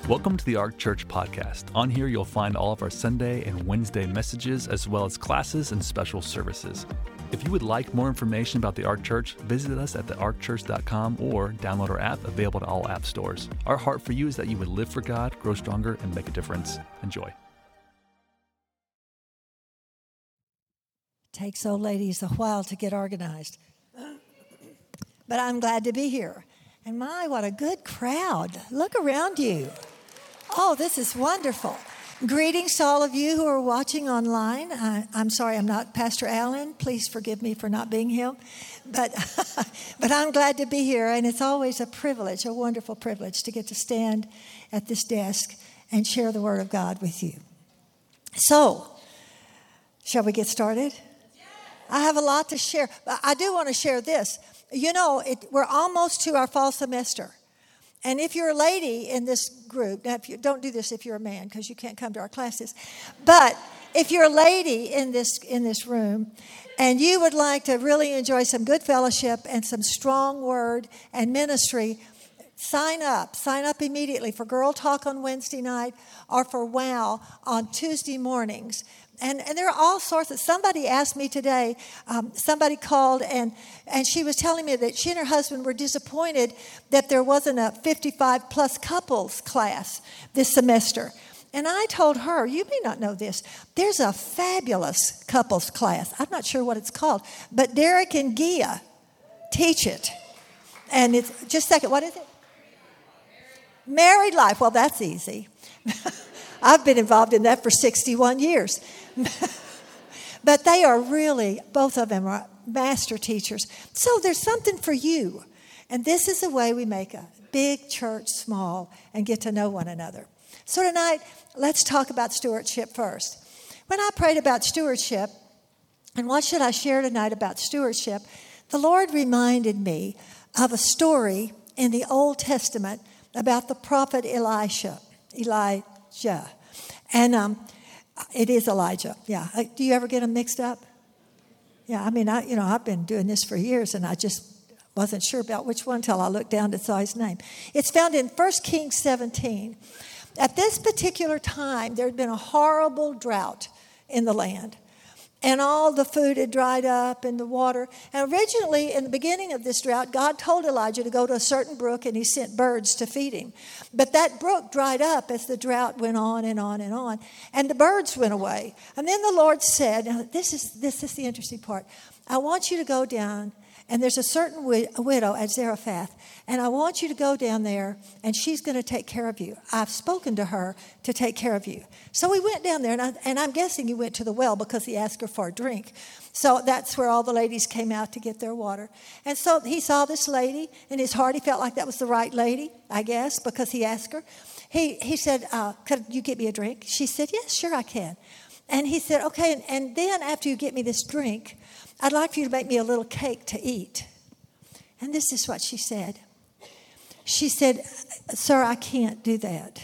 Welcome to the Ark Church podcast. On here, you'll find all of our Sunday and Wednesday messages, as well as classes and special services. If you would like more information about the Ark Church, visit us at thearkchurch.com or download our app, available to all app stores. Our heart for you is that you would live for God, grow stronger, and make a difference. Enjoy. Takes old ladies a while to get organized. But I'm glad to be here. And my, what a good crowd. Look around you. Oh, this is wonderful. Greetings to all of you who are watching online. I'm sorry I'm not Pastor Allen. Please forgive me for not being him. But I'm glad to be here, and it's always a privilege, a wonderful privilege, to get to stand at this desk and share the Word of God with you. So, shall we get started? I have a lot to share. I do want to share this. You know, we're almost to our fall semester. And if you're a lady in this group, now don't do this if you're a man, because you can't come to our classes. But if you're a lady in this room and you would like to really enjoy some good fellowship and some strong word and ministry, sign up. Sign up immediately for Girl Talk on Wednesday night or for WOW on Tuesday mornings. And there are all sorts of, somebody asked me today, somebody called and she was telling me that she and her husband were disappointed that there wasn't a 55 plus couples class this semester. And I told her, you may not know this, there's a fabulous couples class. I'm not sure what it's called, but Derek and Gia teach it. And it's, just a second, what is it? Married Life. Well, that's easy. I've been involved in that for 61 years. But they are really, both of them are master teachers. So there's something for you. And this is the way we make a big church small and get to know one another. So tonight, let's talk about stewardship first. When I prayed about stewardship, and what should I share tonight about stewardship, the Lord reminded me of a story in the Old Testament about the prophet Elijah. And it is Elijah, yeah. Do you ever get them mixed up? Yeah, I mean, I've been doing this for years, and I just wasn't sure about which one until I looked down and saw his name. It's found in 1 Kings 17. At this particular time, there had been a horrible drought in the land. And all the food had dried up and the water. And originally, in the beginning of this drought, God told Elijah to go to a certain brook, and he sent birds to feed him. But that brook dried up as the drought went on and on and on. And the birds went away. And then the Lord said, now this is the interesting part. I want you to go down, and there's a certain widow at Zarephath, and I want you to go down there, and she's going to take care of you. I've spoken to her to take care of you. So we went down there, and I'm guessing he went to the well because he asked her for a drink. So that's where all the ladies came out to get their water. And so he saw this lady. In his heart, he felt like that was the right lady, I guess, because he asked her. He said, could you get me a drink? She said, yes, sure I can. And he said, okay, and then after you get me this drink, I'd like for you to make me a little cake to eat. And this is what she said. She said, sir, I can't do that.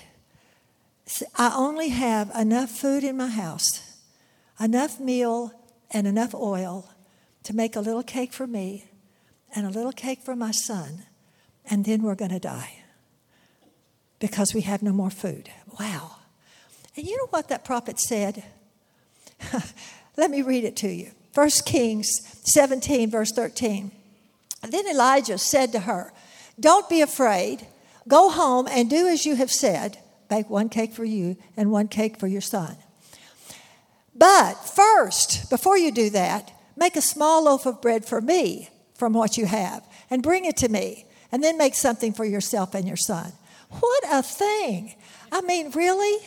I only have enough food in my house, enough meal and enough oil to make a little cake for me and a little cake for my son, and then we're going to die because we have no more food. Wow. And you know what that prophet said? Let me read it to you. 1 Kings 17, verse 13. Then Elijah said to her, don't be afraid. Go home and do as you have said. Bake one cake for you and one cake for your son. But first, before you do that, make a small loaf of bread for me from what you have and bring it to me. And then make something for yourself and your son. What a thing. I mean, really?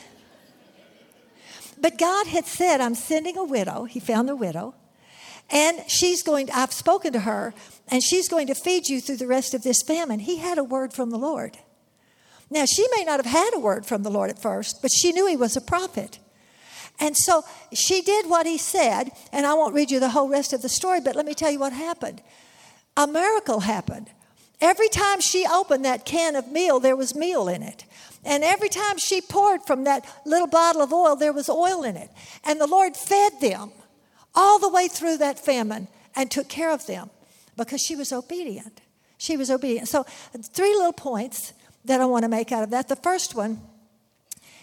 But God had said, I'm sending a widow. He found a widow. And I've spoken to her, and she's going to feed you through the rest of this famine. He had a word from the Lord. Now, she may not have had a word from the Lord at first, but she knew he was a prophet. And so she did what he said, and I won't read you the whole rest of the story, but let me tell you what happened. A miracle happened. Every time she opened that can of meal, there was meal in it. And every time she poured from that little bottle of oil, there was oil in it. And the Lord fed them all the way through that famine and took care of them because she was obedient. She was obedient. So 3 little points that I want to make out of that. The first one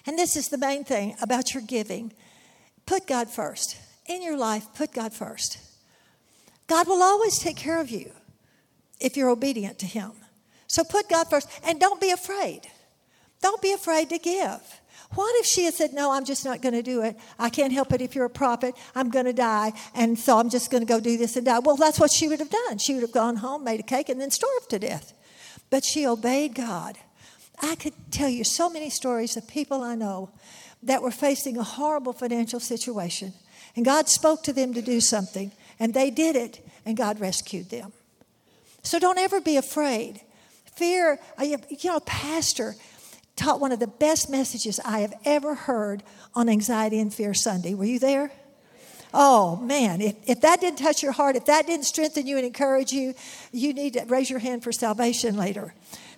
And this is the main thing about your giving. Put God first. In your life, put God first. God will always take care of you if you're obedient to Him. So put God first. And don't be afraid. Don't be afraid to give. What if she had said, no, I'm just not going to do it. I can't help it if you're a prophet. I'm going to die. And so I'm just going to go do this and die. Well, that's what she would have done. She would have gone home, made a cake, and then starved to death. But she obeyed God. I could tell you so many stories of people I know that were facing a horrible financial situation. And God spoke to them to do something. And they did it. And God rescued them. So don't ever be afraid. Fear, Pastor taught one of the best messages I have ever heard on Anxiety and Fear Sunday. Were you there? Oh, man, if that didn't touch your heart, if that didn't strengthen you and encourage you, you need to raise your hand for salvation later.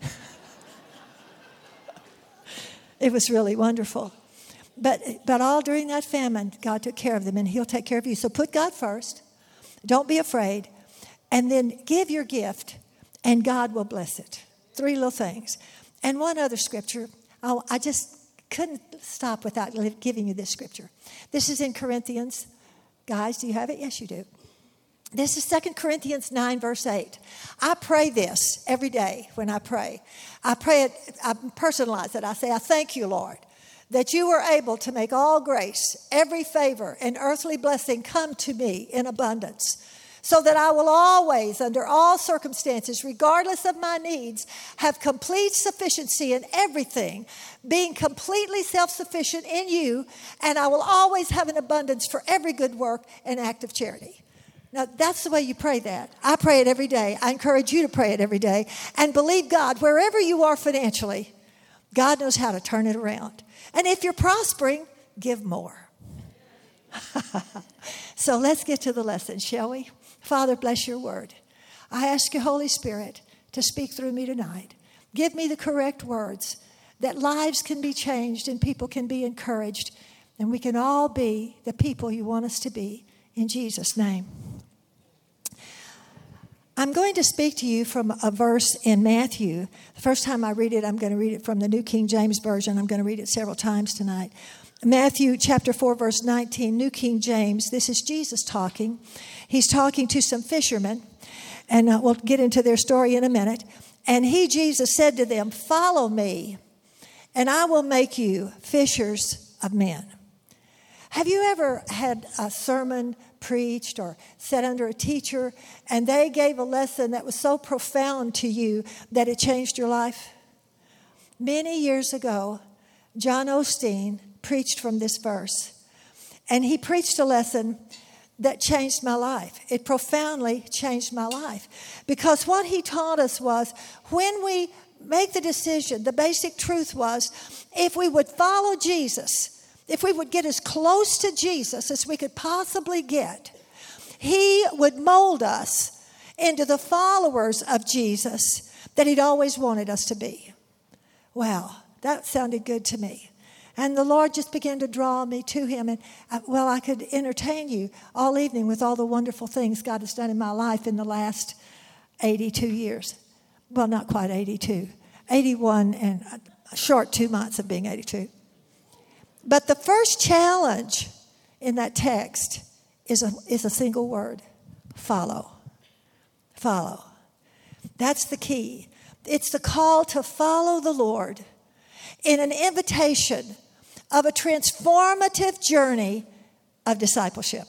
It was really wonderful. But all during that famine, God took care of them, and He'll take care of you. So put God first. Don't be afraid. And then give your gift, and God will bless it. 3 little things. And one other scripture. I just couldn't stop without giving you this scripture. This is in Corinthians. Guys, do you have it? Yes, you do. This is 2 Corinthians 9, verse 8. I pray this every day when I pray. I pray it, I personalize it. I say, I thank you, Lord, that you were able to make all grace, every favor, and earthly blessing come to me in abundance, so that I will always, under all circumstances, regardless of my needs, have complete sufficiency in everything, being completely self-sufficient in you, and I will always have an abundance for every good work and act of charity. Now, that's the way you pray that. I pray it every day. I encourage you to pray it every day. And believe God, wherever you are financially, God knows how to turn it around. And if you're prospering, give more. So let's get to the lesson, shall we? Father, bless your word. I ask you, Holy Spirit, to speak through me tonight. Give me the correct words that lives can be changed and people can be encouraged, and we can all be the people you want us to be. In Jesus' name. I'm going to speak to you from a verse in Matthew. The first time I read it, I'm going to read it from the New King James Version. I'm going to read it several times tonight. Matthew chapter 4, verse 19, New King James. This is Jesus talking. He's talking to some fishermen, and we'll get into their story in a minute. And Jesus, said to them, follow me, and I will make you fishers of men. Have you ever had a sermon preached or sat under a teacher, and they gave a lesson that was so profound to you that it changed your life? Many years ago, John Osteen preached from this verse, and he preached a lesson that changed my life. It profoundly changed my life, because what he taught us was, when we make the decision, the basic truth was, if we would follow Jesus, if we would get as close to Jesus as we could possibly get, He would mold us into the followers of Jesus that He'd always wanted us to be. Wow, that sounded good to me. And the Lord just began to draw me to Him. And, I could entertain you all evening with all the wonderful things God has done in my life in the last 82 years. Well, not quite 82. 81 and a short 2 months of being 82. But the first challenge in that text is a single word: follow. Follow. That's the key. It's the call to follow the Lord in an invitation of a transformative journey of discipleship.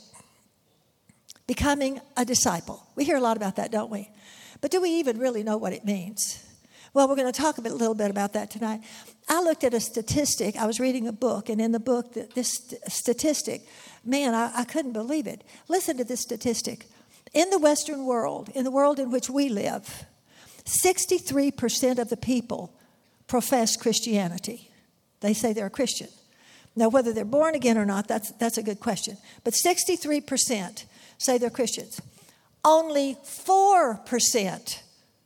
Becoming a disciple. We hear a lot about that, don't we? But do we even really know what it means? Well, we're going to talk a little bit about that tonight. I looked at a statistic. I was reading a book, and in the book, this statistic, man, I couldn't believe it. Listen to this statistic. In the Western world, in the world in which we live, 63% of the people profess Christianity. They say they're a Christian. Now, whether they're born again or not, that's a good question. But 63% say they're Christians. Only 4%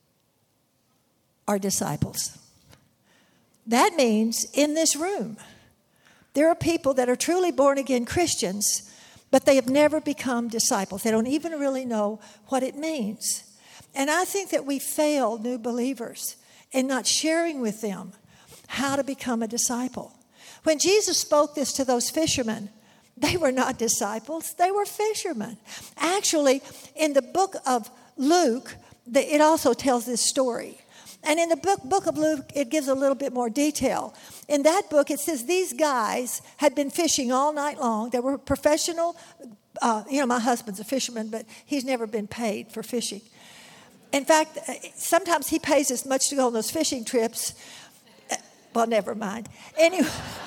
are disciples. That means in this room, there are people that are truly born again Christians, but they have never become disciples. They don't even really know what it means. And I think that we fail new believers in not sharing with them how to become a disciple. When Jesus spoke this to those fishermen, they were not disciples, they were fishermen. Actually, in the book of Luke, it also tells this story. And in the book of Luke, it gives a little bit more detail. In that book, it says these guys had been fishing all night long. They were professional. My husband's a fisherman, but he's never been paid for fishing. In fact, sometimes he pays as much to go on those fishing trips. Well, never mind. Anyway,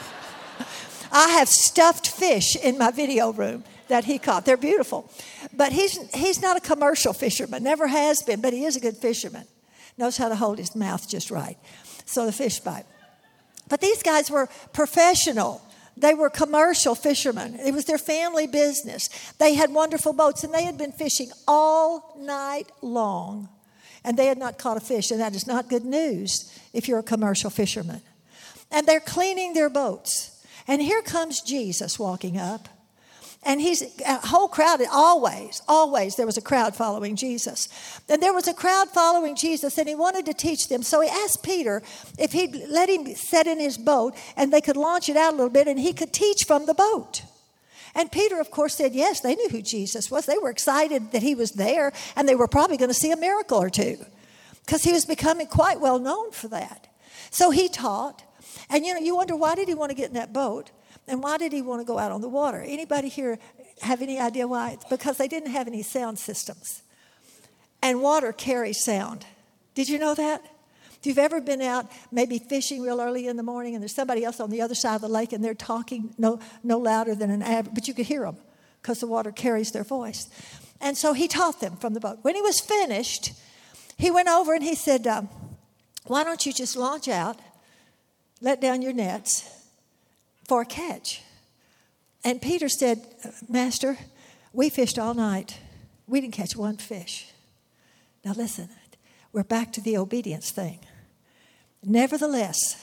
I have stuffed fish in my video room that he caught. They're beautiful. But he's not a commercial fisherman, never has been, but he is a good fisherman. Knows how to hold his mouth just right. So the fish bite. But these guys were professional. They were commercial fishermen. It was their family business. They had wonderful boats, and they had been fishing all night long. And they had not caught a fish, and that is not good news if you're a commercial fisherman. And they're cleaning their boats. And here comes Jesus walking up. And he's a whole crowd, always there was a crowd following Jesus. And there was a crowd following Jesus, and he wanted to teach them. So he asked Peter if he'd let him sit in his boat, and they could launch it out a little bit, and he could teach from the boat. And Peter, of course, said yes. They knew who Jesus was. They were excited that he was there, and they were probably going to see a miracle or two, because he was becoming quite well known for that. So he taught. And, you wonder, why did he want to get in that boat? And why did he want to go out on the water? Anybody here have any idea why? It's because they didn't have any sound systems. And water carries sound. Did you know that? If you've ever been out maybe fishing real early in the morning and there's somebody else on the other side of the lake and they're talking no louder than an average, but you could hear them because the water carries their voice. And so he taught them from the boat. When he was finished, he went over and he said, why don't you just launch out, let down your nets for a catch? And Peter said, Master, we fished all night. We didn't catch one fish. Now listen, we're back to the obedience thing. Nevertheless,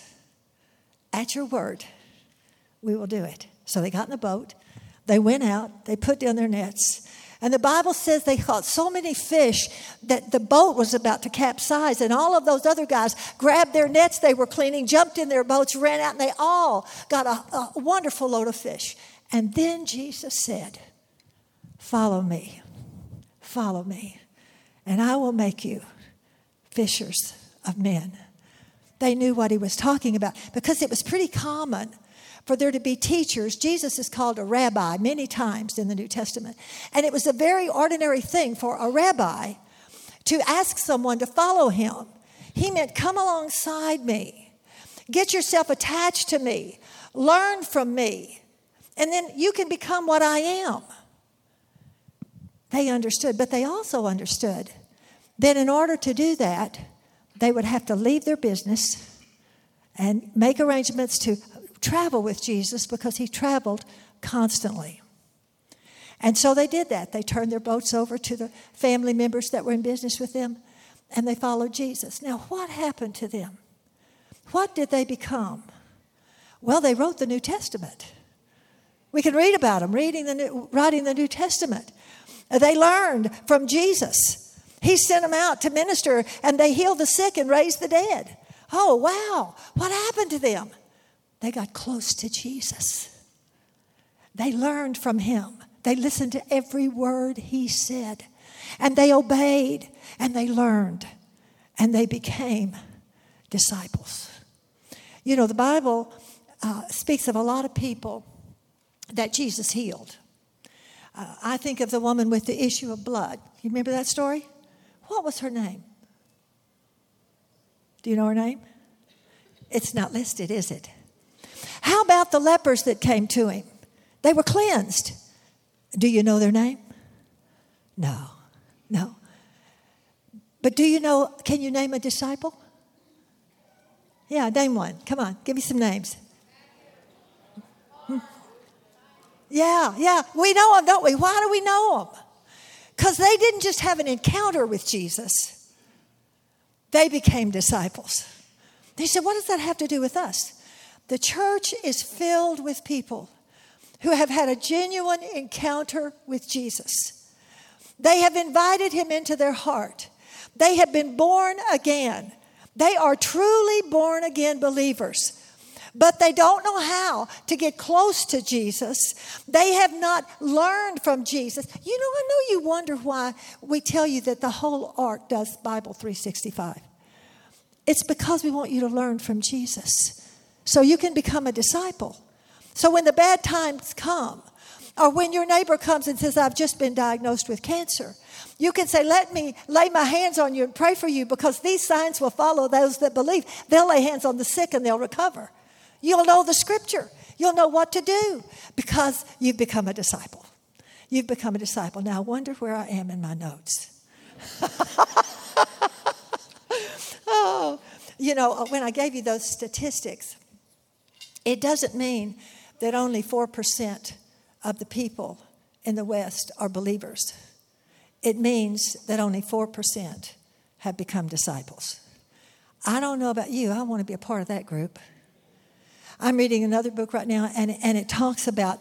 at your word, we will do it. So they got in the boat. They went out. They put down their nets. And the Bible says they caught so many fish that the boat was about to capsize. And all of those other guys grabbed their nets they were cleaning, jumped in their boats, ran out, and they all got a wonderful load of fish. And then Jesus said, follow me, and I will make you fishers of men. They knew what he was talking about because it was pretty common for there to be teachers. Jesus is called a rabbi many times in the New Testament. And it was a very ordinary thing for a rabbi to ask someone to follow him. He meant, come alongside me. Get yourself attached to me. Learn from me. And then you can become what I am. They understood, but they also understood that in order to do that, they would have to leave their business and make arrangements to travel with Jesus because he traveled constantly. And so they did that. They turned their boats over to the family members that were in business with them, and they followed Jesus. Now, what happened to them? What did they become? Well, they wrote the New Testament. We can read about them, writing the New Testament. They learned from Jesus. He sent them out to minister, and they healed the sick and raised the dead. Oh, wow. What happened to them? They got close to Jesus. They learned from him. They listened to every word he said. And they obeyed, and they learned, and they became disciples. You know, the Bible speaks of a lot of people that Jesus healed. I think of the woman with the issue of blood. You remember that story? What was her name? Do you know her name? It's not listed, is it? How about the lepers that came to him? They were cleansed. Do you know their name? No. But do you know, can you name a disciple? Yeah, name one. Come on, give me some names. Yeah, we know them, don't we? Why do we know them? Because they didn't just have an encounter with Jesus. They became disciples. They said, what does that have to do with us? The church is filled with people who have had a genuine encounter with Jesus. They have invited him into their heart. They have been born again. They are truly born again believers. but they don't know how to get close to Jesus. They have not learned from Jesus. You know, I know you wonder why we tell you that the whole Ark does Bible 365. It's because we want you to learn from Jesus so you can become a disciple. So when the bad times come, or when your neighbor comes and says, I've just been diagnosed with cancer, you can say, let me lay my hands on you and pray for you, because these signs will follow those that believe. They'll lay hands on the sick and they'll recover. You'll know the scripture. You'll know what to do because you've become a disciple. You've become a disciple. Now I wonder where I am in my notes. Oh, you know, when I gave you those statistics, it doesn't mean that only 4% of the people in the West are believers. It means that only 4% have become disciples. I don't know about you. I want to be a part of that group. I'm reading another book right now, and it talks about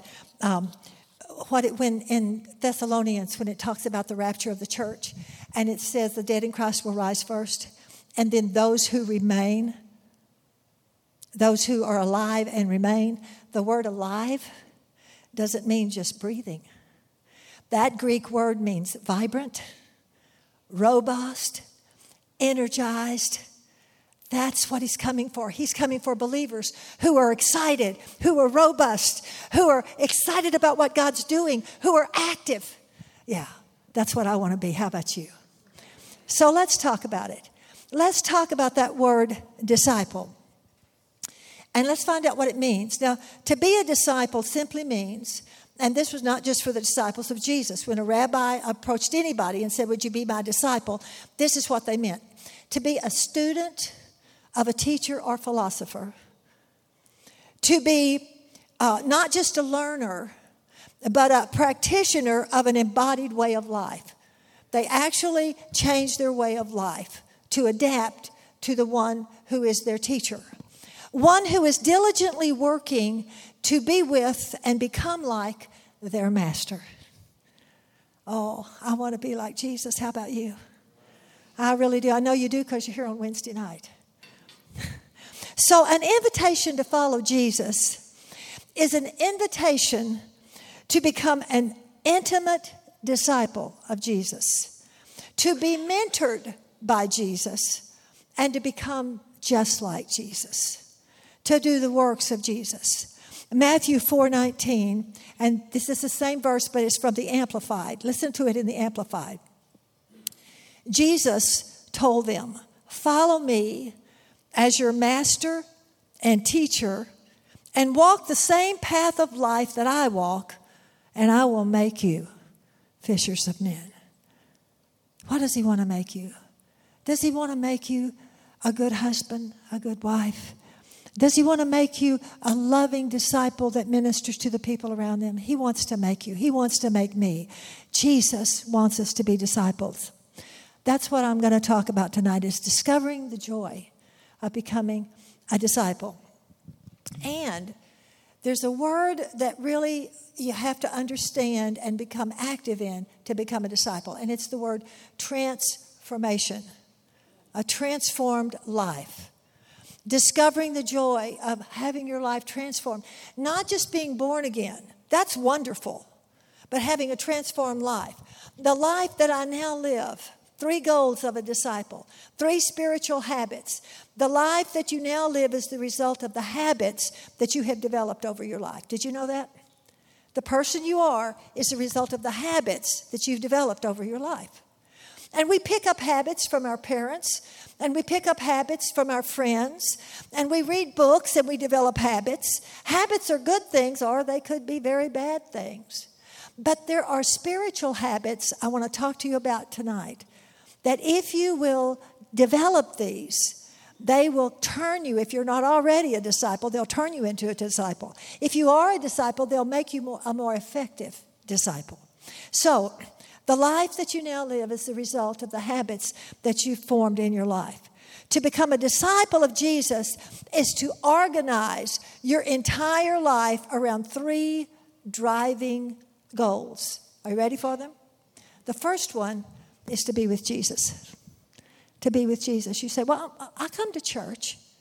when in Thessalonians, when it talks about the rapture of the church, and it says the dead in Christ will rise first, and then those who remain, those who are alive and remain. The word alive doesn't mean just breathing. That Greek word means vibrant, robust, energized. That's what he's coming for. He's coming for believers who are excited, who are robust, who are excited about what God's doing, who are active. Yeah, that's what I want to be. How about you? So let's talk about it. Let's talk about that word disciple. And let's find out what it means. Now, to be a disciple simply means, and this was not just for the disciples of Jesus. When a rabbi approached anybody and said, would you be my disciple? This is what they meant. To be a student of a teacher or philosopher. To be not just a learner, but a practitioner of an embodied way of life. They actually changed their way of life to adapt to the one who is their teacher. One who is diligently working to be with and become like their master. Oh, I want to be like Jesus. How about you? I really do. I know you do because you're here on Wednesday night. So an invitation to follow Jesus is an invitation to become an intimate disciple of Jesus, to be mentored by Jesus, and to become just like Jesus. To do the works of Jesus. Matthew 4:19, and this is the same verse, but it's from the Amplified. Listen to it in the Amplified. Jesus told them, follow me as your master and teacher, and walk the same path of life that I walk, and I will make you fishers of men. What does he want to make you? Does he want to make you a good husband, a good wife? Does he want to make you a loving disciple that ministers to the people around them? He wants to make you. He wants to make me. Jesus wants us to be disciples. That's what I'm going to talk about tonight, is discovering the joy of becoming a disciple. And there's a word that really you have to understand and become active in to become a disciple. And it's the word transformation. A transformed life. Discovering the joy of having your life transformed. Not just being born again. That's wonderful. But having a transformed life. The life that I now live. 3 goals of a disciple. 3 spiritual habits. The life that you now live is the result of the habits that you have developed over your life. Did you know that? The person you are is the result of the habits that you've developed over your life. And we pick up habits from our parents, and we pick up habits from our friends, and we read books and we develop habits. Habits are good things, or they could be very bad things. But there are spiritual habits I want to talk to you about tonight, that if you will develop these, they will turn you. If you're not already a disciple, they'll turn you into a disciple. If you are a disciple, they'll make you a more effective disciple. So, the life that you now live is the result of the habits that you've formed in your life. To become a disciple of Jesus is to organize your entire life around 3 driving goals. Are you ready for them? The first one is to be with Jesus. To be with Jesus. You say, well, I come to church.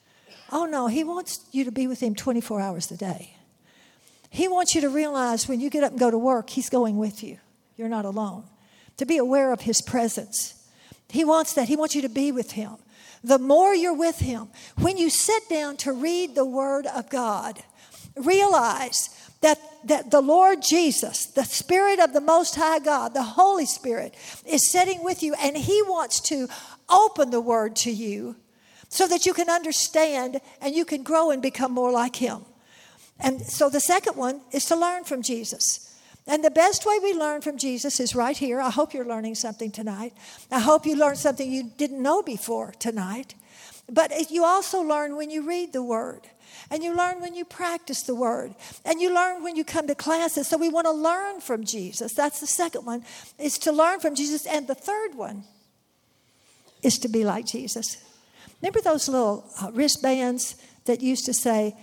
Oh, no, he wants you to be with him 24 hours a day. He wants you to realize when you get up and go to work, he's going with you. You're not alone. To be aware of his presence. He wants that. He wants you to be with him. The more you're with him, when you sit down to read the Word of God, realize that the Lord Jesus, the Spirit of the Most High God, the Holy Spirit, is sitting with you, and he wants to open the Word to you so that you can understand and you can grow and become more like him. And so the second one is to learn from Jesus. And the best way we learn from Jesus is right here. I hope you're learning something tonight. I hope you learned something you didn't know before tonight. But you also learn when you read the Word. And you learn when you practice the Word. And you learn when you come to classes. So we want to learn from Jesus. That's the second one, is to learn from Jesus. And the third one is to be like Jesus. Remember those little wristbands that used to say,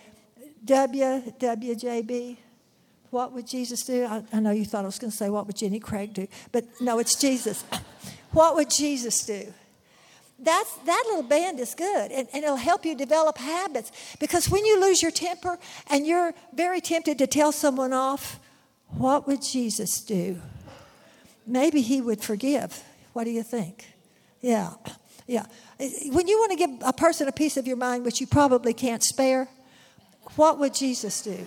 WWJB? What would Jesus do? I know you thought I was going to say, what would Jenny Craig do? But no, it's Jesus. What would Jesus do? That little band is good, and it'll help you develop habits. Because when you lose your temper and you're very tempted to tell someone off, what would Jesus do? Maybe he would forgive. What do you think? Yeah. When you want to give a person a piece of your mind, which you probably can't spare, what would Jesus do?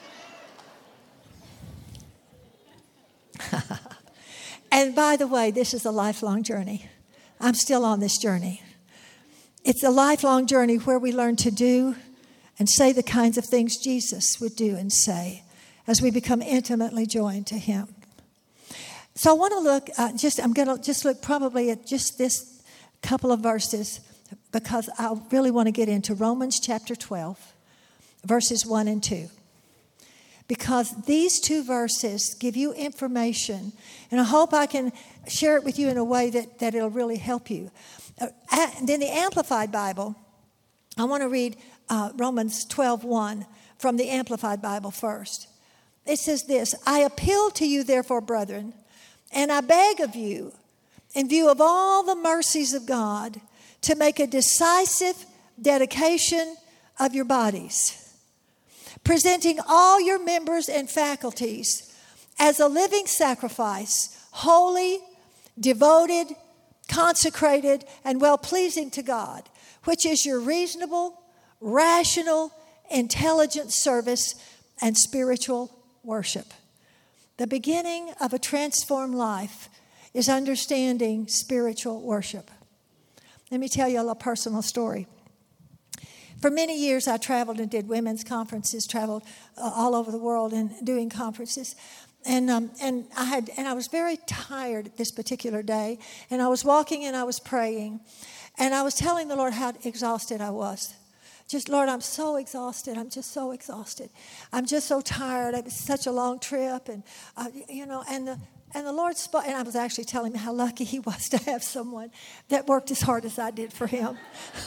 And by the way, this is a lifelong journey. I'm still on this journey. It's a lifelong journey where we learn to do and say the kinds of things Jesus would do and say as we become intimately joined to him. So I want to look, I'm going to just look probably at just this couple of verses because I really want to get into Romans chapter 12, verses 1 and 2. Because these two verses give you information, and I hope I can share it with you in a way that it'll really help you. In the Amplified Bible, I want to read Romans 12:1 from the Amplified Bible first. It says this, I appeal to you, therefore, brethren, and I beg of you, in view of all the mercies of God, to make a decisive dedication of your bodies, presenting all your members and faculties as a living sacrifice, holy, devoted, consecrated, and well-pleasing to God, which is your reasonable, rational, intelligent service and spiritual worship. The beginning of a transformed life is understanding spiritual worship. Let me tell you a little personal story. For many years, I traveled and did women's conferences, traveled all over the world and doing conferences. And I was very tired this particular day. And I was walking and I was praying. And I was telling the Lord how exhausted I was. Just, Lord, I'm so exhausted. I'm just so exhausted. I'm just so tired. It was such a long trip. And, and the Lord spoke. And I was actually telling him how lucky he was to have someone that worked as hard as I did for him.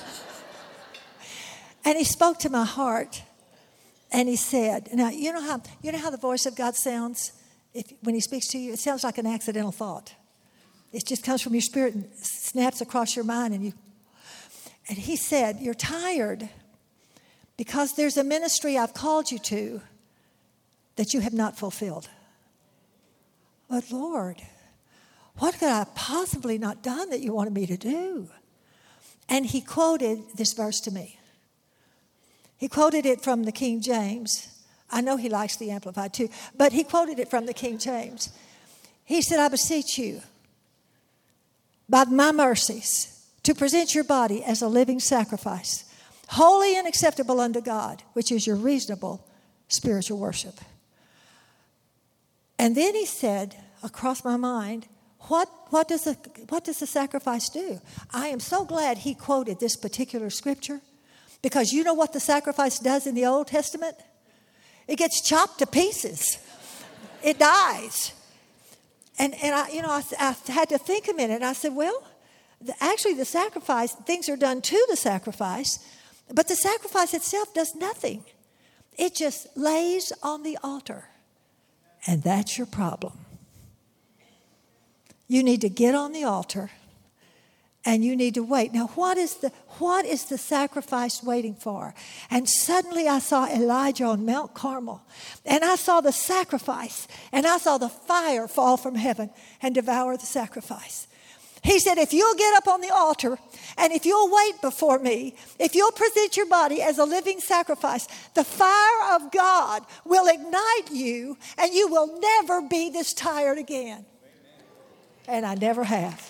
And he spoke to my heart, and he said, now, you know how the voice of God sounds when he speaks to you? It sounds like an accidental thought. It just comes from your spirit and snaps across your mind. And he said, you're tired because there's a ministry I've called you to that you have not fulfilled. But Lord, what could I possibly not done that you wanted me to do? And he quoted this verse to me. He quoted it from the King James. I know he likes the Amplified too, but he quoted it from the King James. He said, I beseech you, by my mercies, to present your body as a living sacrifice, holy and acceptable unto God, which is your reasonable spiritual worship. And then he said, across my mind, what does the sacrifice do? I am so glad he quoted this particular scripture. Because you know what the sacrifice does in the Old Testament? It gets chopped to pieces. It dies. And I had to think a minute. I said, well, actually the sacrifice, things are done to the sacrifice, but the sacrifice itself does nothing. It just lays on the altar. And that's your problem. You need to get on the altar And you need to wait. Now, what is the sacrifice waiting for? And suddenly I saw Elijah on Mount Carmel. And I saw the sacrifice. And I saw the fire fall from heaven and devour the sacrifice. He said, if you'll get up on the altar and if you'll wait before me, if you'll present your body as a living sacrifice, the fire of God will ignite you and you will never be this tired again. And I never have.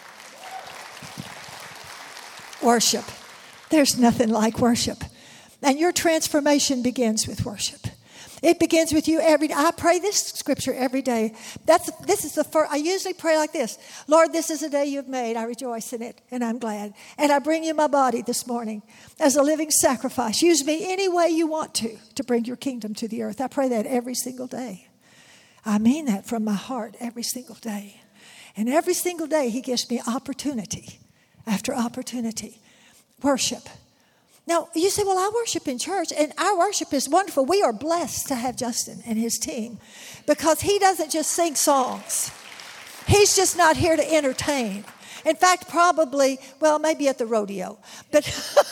Worship. There's nothing like worship. And your transformation begins with worship. It begins with you every day. I pray this scripture every day. This is the first. I usually pray like this. Lord, this is a day you've made. I rejoice in it, and I'm glad. And I bring you my body this morning as a living sacrifice. Use me any way you want to bring your kingdom to the earth. I pray that every single day. I mean that from my heart every single day. And every single day he gives me opportunity after opportunity. Worship. Now, you say, well, I worship in church, and our worship is wonderful. We are blessed to have Justin and his team because he doesn't just sing songs. He's just not here to entertain. In fact, probably, well, maybe at the rodeo. But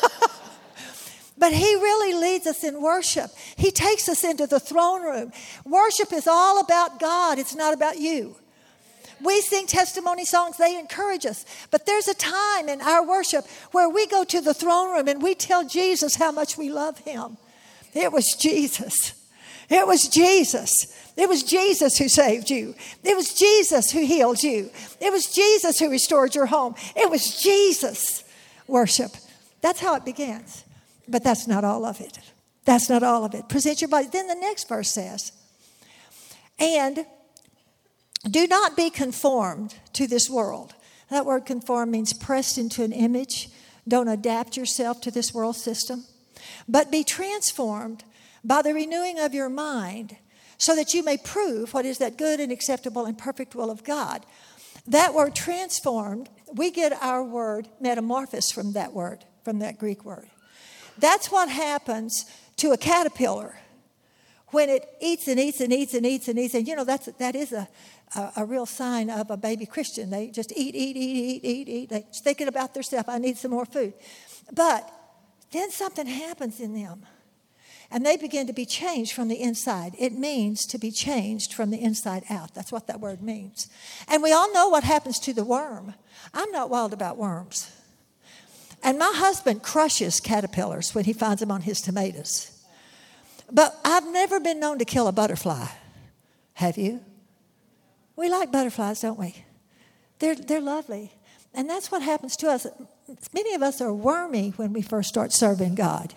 he really leads us in worship. He takes us into the throne room. Worship is all about God. It's not about you. We sing testimony songs. They encourage us. But there's a time in our worship where we go to the throne room and we tell Jesus how much we love him. It was Jesus. It was Jesus. It was Jesus who saved you. It was Jesus who healed you. It was Jesus who restored your home. It was Jesus. Worship. That's how it begins. But that's not all of it. That's not all of it. Present your body. Then the next verse says, and do not be conformed to this world. That word conform means pressed into an image. Don't adapt yourself to this world system. But be transformed by the renewing of your mind so that you may prove what is that good and acceptable and perfect will of God. That word transformed, we get our word metamorphosis from that word, from that Greek word. That's what happens to a caterpillar when it eats and eats and eats and eats and eats. And, you know, that is a real sign of a baby Christian. They just eat. They're thinking about their stuff. I need some more food. But then something happens in them. And they begin to be changed from the inside. It means to be changed from the inside out. That's what that word means. And we all know what happens to the worm. I'm not wild about worms. And my husband crushes caterpillars when he finds them on his tomatoes. But I've never been known to kill a butterfly. Have you? We like butterflies, don't we? They're lovely. And that's what happens to us. Many of us are wormy when we first start serving God.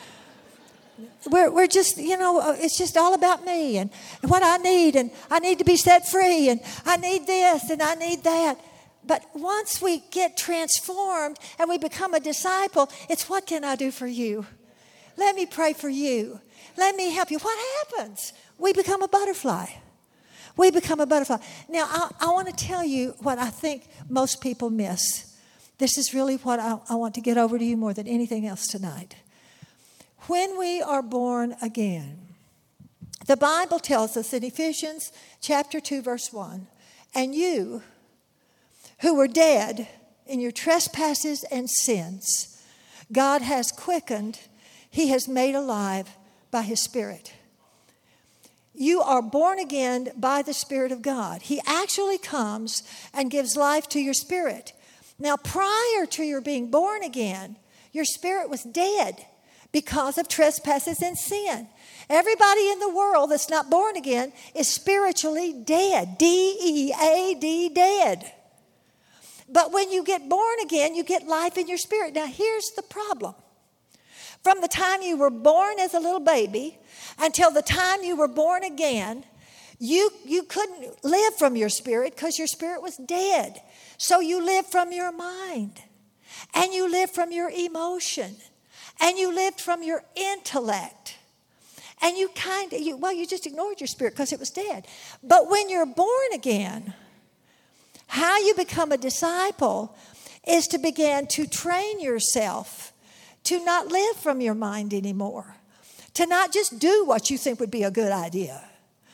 We're just, it's just all about me and what I need. And I need to be set free. And I need this and I need that. But once we get transformed and we become a disciple, it's what can I do for you? Let me pray for you. Let me help you. What happens? We become a butterfly. We become a butterfly. Now, I want to tell you what I think most people miss. This is really what I want to get over to you more than anything else tonight. When we are born again, the Bible tells us in Ephesians chapter 2, verse 1, and you who were dead in your trespasses and sins, God has quickened, he has made alive by his Spirit. You are born again by the Spirit of God. He actually comes and gives life to your spirit. Now, prior to your being born again, your spirit was dead because of trespasses and sin. Everybody in the world that's not born again is spiritually dead. D-E-A-D, dead. But when you get born again, you get life in your spirit. Now, here's the problem. From the time you were born as a little baby until the time you were born again, you couldn't live from your spirit because your spirit was dead. So you lived from your mind, and you lived from your emotion, and you lived from your intellect. And you just ignored your spirit because it was dead. But when you're born again, how you become a disciple is to begin to train yourself to not live from your mind anymore, to not just do what you think would be a good idea,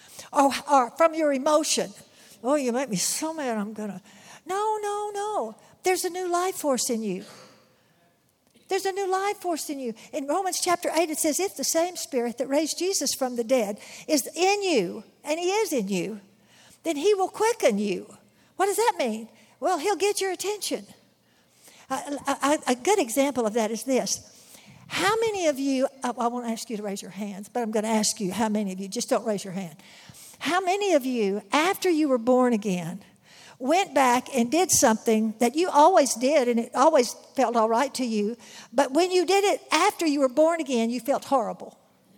or from your emotion. Oh, you make me so mad, I'm going to. No. there's a new life force in you. There's a new life force in you. In Romans chapter 8, it says, if the same Spirit that raised Jesus from the dead is in you, and he is in you, then he will quicken you. What does that mean? Well, he'll get your attention. A good example of that is this. How many of you, I won't ask you to raise your hands, but I'm going to ask you how many of you, just don't raise your hand. How many of you, after you were born again, went back and did something that you always did and it always felt all right to you, but when you did it after you were born again, you felt horrible?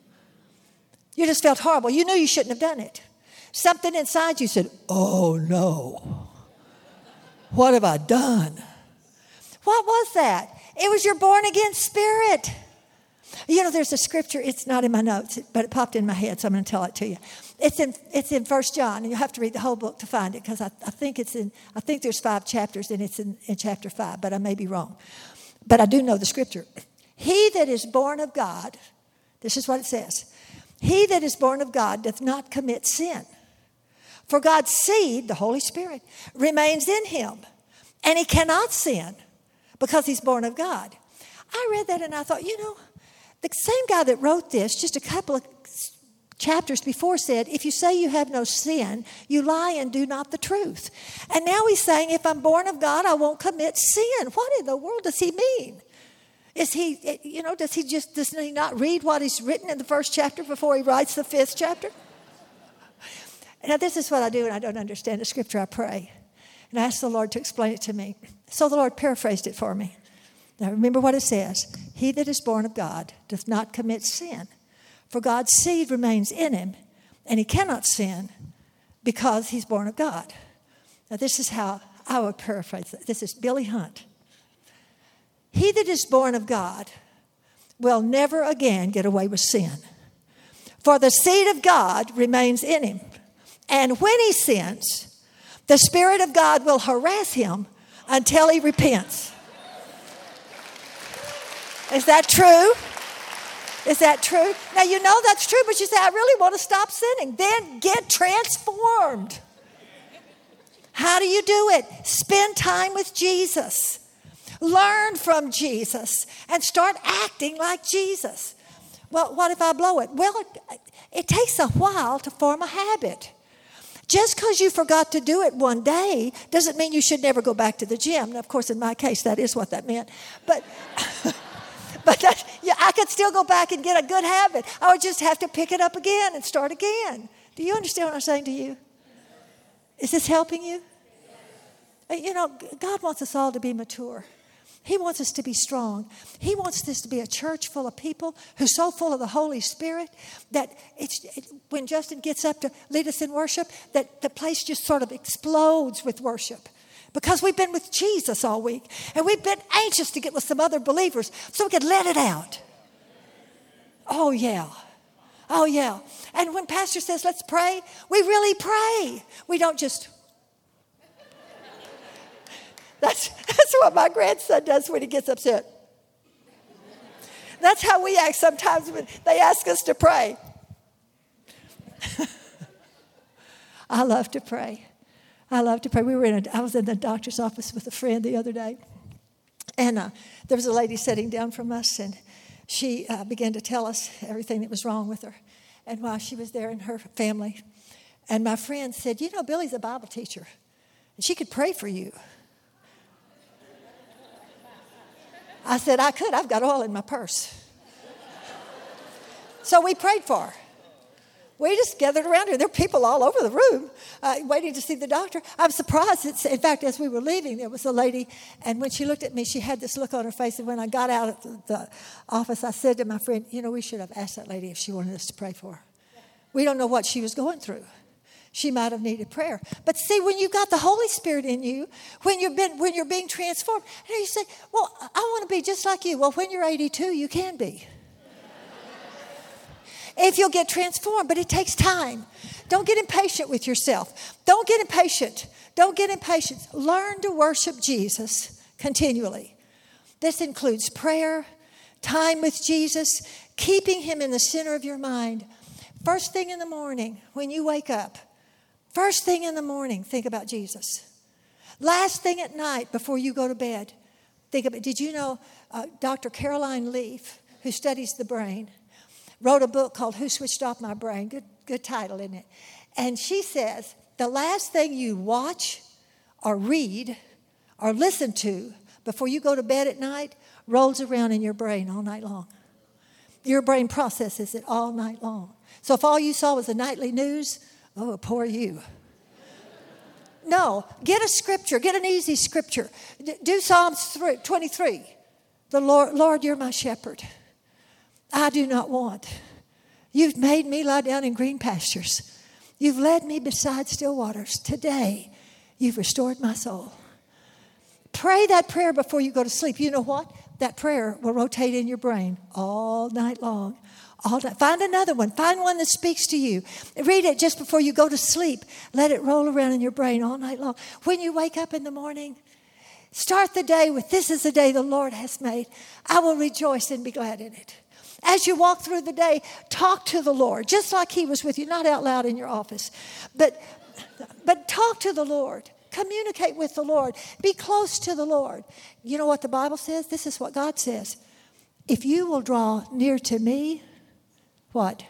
You just felt horrible. You knew you shouldn't have done it. Something inside you said, oh no, what have I done? What was that? It was your born again spirit. You know, there's a scripture, it's not in my notes, but it popped in my head, so I'm going to tell it to you. It's in 1 John, and you'll have to read the whole book to find it, because I think there's 5 chapters, and it's in chapter 5, but I may be wrong. But I do know the scripture. He that is born of God, this is what it says, he that is born of God doth not commit sin. For God's seed, the Holy Spirit, remains in him, and he cannot sin because he's born of God. I read that and I thought, you know, the same guy that wrote this just a couple of chapters before said, if you say you have no sin, you lie and do not the truth. And now he's saying, if I'm born of God, I won't commit sin. What in the world does he mean? Is he, you know, does he not read what he's written in the 1st chapter before he writes the 5th chapter? Now, this is what I do when I don't understand the scripture. I pray. And I ask the Lord to explain it to me. So the Lord paraphrased it for me. Now, remember what it says. He that is born of God doth not commit sin. For God's seed remains in him, and he cannot sin because he's born of God. Now, this is how I would paraphrase it. This is Billy Hunt. He that is born of God will never again get away with sin. For the seed of God remains in him. And when he sins, the Spirit of God will harass him until he repents. Is that true? Is that true? Now, you know that's true, but you say, I really want to stop sinning. Then get transformed. How do you do it? Spend time with Jesus. Learn from Jesus and start acting like Jesus. Well, what if I blow it? Well, it takes a while to form a habit. Just because you forgot to do it one day doesn't mean you should never go back to the gym. Now, of course, in my case, that is what that meant. But I could still go back and get a good habit. I would just have to pick it up again and start again. Do you understand what I'm saying to you? Is this helping you? You know, God wants us all to be mature. He wants us to be strong. He wants this to be a church full of people who's so full of the Holy Spirit that when Justin gets up to lead us in worship, that the place just sort of explodes with worship. Because we've been with Jesus all week. And we've been anxious to get with some other believers so we could let it out. Oh, yeah. Oh, yeah. And when Pastor says, let's pray, we really pray. We don't just... That's what my grandson does when he gets upset. That's how we act sometimes when they ask us to pray. I love to pray. I love to pray. I was in the doctor's office with a friend the other day. And there was a lady sitting down from us, and she began to tell us everything that was wrong with her. And while she was there and her family, and my friend said, you know, Billy's a Bible teacher, and she could pray for you. I said, I could. I've got oil in my purse. So we prayed for her. We just gathered around her. There were people all over the room waiting to see the doctor. I'm surprised. In fact, as we were leaving, there was a lady, and when she looked at me, she had this look on her face. And when I got out of the office, I said to my friend, you know, we should have asked that lady if she wanted us to pray for her. We don't know what she was going through. She might have needed prayer. But see, when you've got the Holy Spirit in you, when you're being transformed, and you say, well, I want to be just like you. Well, when you're 82, you can be. If you'll get transformed, but it takes time. Don't get impatient with yourself. Don't get impatient. Don't get impatient. Learn to worship Jesus continually. This includes prayer, time with Jesus, keeping him in the center of your mind. First thing in the morning, when you wake up, first thing in the morning, think about Jesus. Last thing at night before you go to bed, think of it. Did you know Dr. Caroline Leaf, who studies the brain, wrote a book called Who Switched Off My Brain? Good title, isn't it? And she says the last thing you watch or read or listen to before you go to bed at night rolls around in your brain all night long. Your brain processes it all night long. So if all you saw was the nightly news, oh, poor you. No, get a scripture. Get an easy scripture. Do Psalms 23. The Lord, you're my shepherd. I do not want. You've made me lie down in green pastures. You've led me beside still waters. Today, you've restored my soul. Pray that prayer before you go to sleep. You know what? That prayer will rotate in your brain all night long. All night. Find another one. Find one that speaks to you. Read it just before you go to sleep. Let it roll around in your brain all night long. When you wake up in the morning, start the day with, this is the day the Lord has made. I will rejoice and be glad in it. As you walk through the day, talk to the Lord, just like He was with you, not out loud in your office. But talk to the Lord. Communicate with the Lord. Be close to the Lord. You know what the Bible says? This is what God says. If you will draw near to me, what?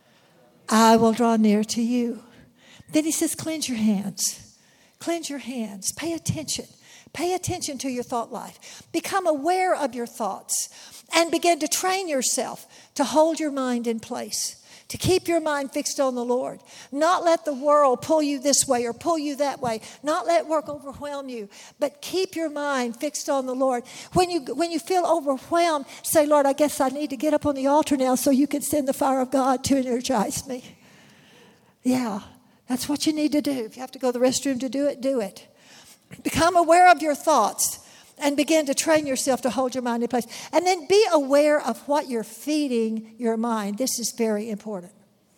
I will draw near to you. Then He says, cleanse your hands. Cleanse your hands. Pay attention. Pay attention to your thought life. Become aware of your thoughts and begin to train yourself to hold your mind in place, to keep your mind fixed on the Lord. Not let the world pull you this way or pull you that way. Not let work overwhelm you, but keep your mind fixed on the Lord. When you feel overwhelmed, say, Lord, I guess I need to get up on the altar now so you can send the fire of God to energize me. Yeah, that's what you need to do. If you have to go to the restroom to do it, do it. Become aware of your thoughts and begin to train yourself to hold your mind in place. And then be aware of what you're feeding your mind. This is very important.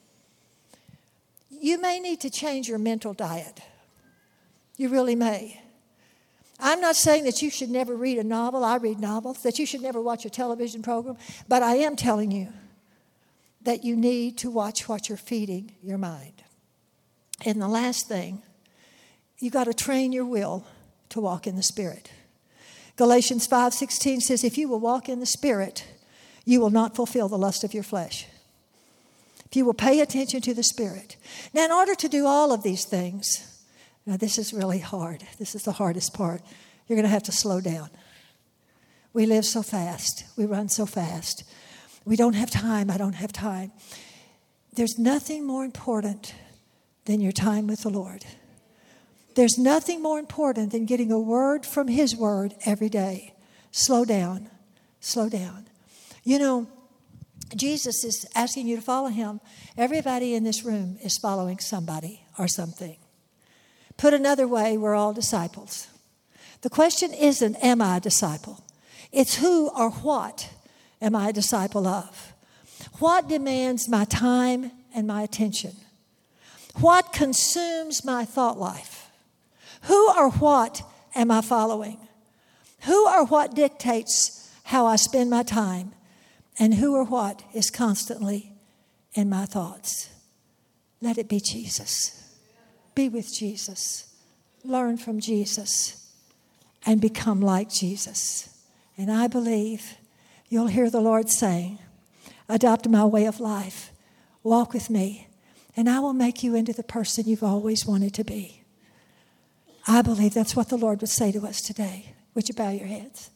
You may need to change your mental diet. You really may. I'm not saying that you should never read a novel. I read novels. That you should never watch a television program. But I am telling you that you need to watch what you're feeding your mind. And the last thing, you got to train your will to walk in the Spirit. Galatians 5:16 says, if you will walk in the Spirit, you will not fulfill the lust of your flesh. If you will pay attention to the Spirit. Now, in order to do all of these things, now this is really hard. This is the hardest part. You're going to have to slow down. We live so fast. We run so fast. We don't have time. I don't have time. There's nothing more important than your time with the Lord. There's nothing more important than getting a word from His Word every day. Slow down. Slow down. You know, Jesus is asking you to follow Him. Everybody in this room is following somebody or something. Put another way, we're all disciples. The question isn't, am I a disciple? It's who or what am I a disciple of? What demands my time and my attention? What consumes my thought life? Who or what am I following? Who or what dictates how I spend my time? And who or what is constantly in my thoughts? Let it be Jesus. Be with Jesus. Learn from Jesus. And become like Jesus. And I believe you'll hear the Lord saying, adopt my way of life. Walk with me. And I will make you into the person you've always wanted to be. I believe that's what the Lord would say to us today. Would you bow your heads?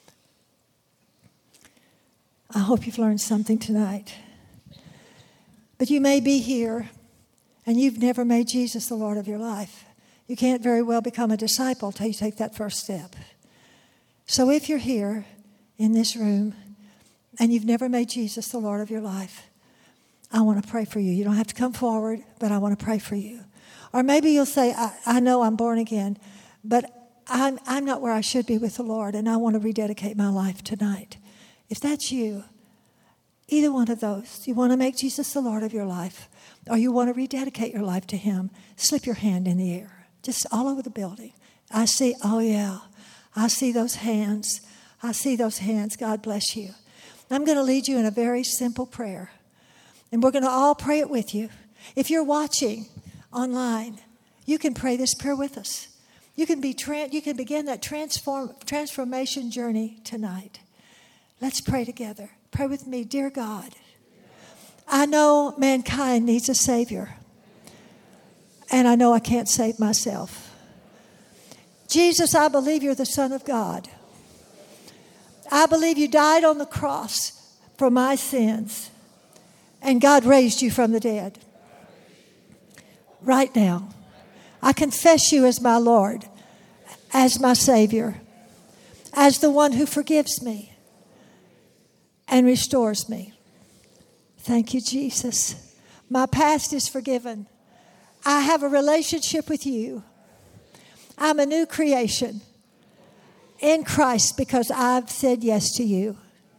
I hope you've learned something tonight. But you may be here and you've never made Jesus the Lord of your life. You can't very well become a disciple until you take that first step. So if you're here in this room and you've never made Jesus the Lord of your life, I want to pray for you. You don't have to come forward, but I want to pray for you. Or maybe you'll say, I know I'm born again, but I'm not where I should be with the Lord, and I want to rededicate my life tonight. If that's you, either one of those, you want to make Jesus the Lord of your life, or you want to rededicate your life to Him, slip your hand in the air, just all over the building. I see, oh yeah, I see those hands. I see those hands. God bless you. I'm going to lead you in a very simple prayer, and we're going to all pray it with you. If you're watching online, you can pray this prayer with us. You can begin that transformation journey tonight. Let's pray together. Pray with me. Dear God, I know mankind needs a Savior, and I know I can't save myself. Jesus, I believe you're the Son of God. I believe you died on the cross for my sins, and God raised you from the dead. Right now, I confess you as my Lord, as my Savior, as the one who forgives me and restores me. Thank you, Jesus. My past is forgiven. I have a relationship with you. I'm a new creation in Christ because I've said yes to you.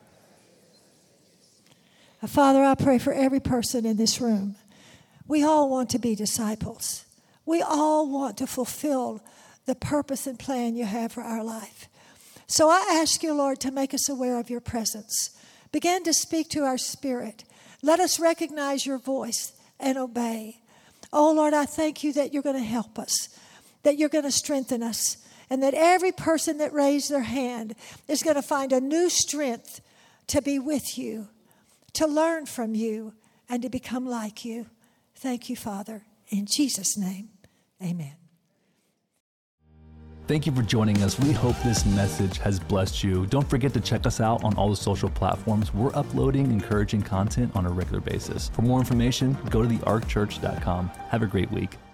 Father, I pray for every person in this room. We all want to be disciples. We all want to fulfill the purpose and plan you have for our life. So I ask you, Lord, to make us aware of your presence. Begin to speak to our spirit. Let us recognize your voice and obey. Oh, Lord, I thank you that you're going to help us, that you're going to strengthen us, and that every person that raised their hand is going to find a new strength to be with you, to learn from you, and to become like you. Thank you, Father. In Jesus' name, amen. Thank you for joining us. We hope this message has blessed you. Don't forget to check us out on all the social platforms. We're uploading encouraging content on a regular basis. For more information, go to thearkchurch.com. Have a great week.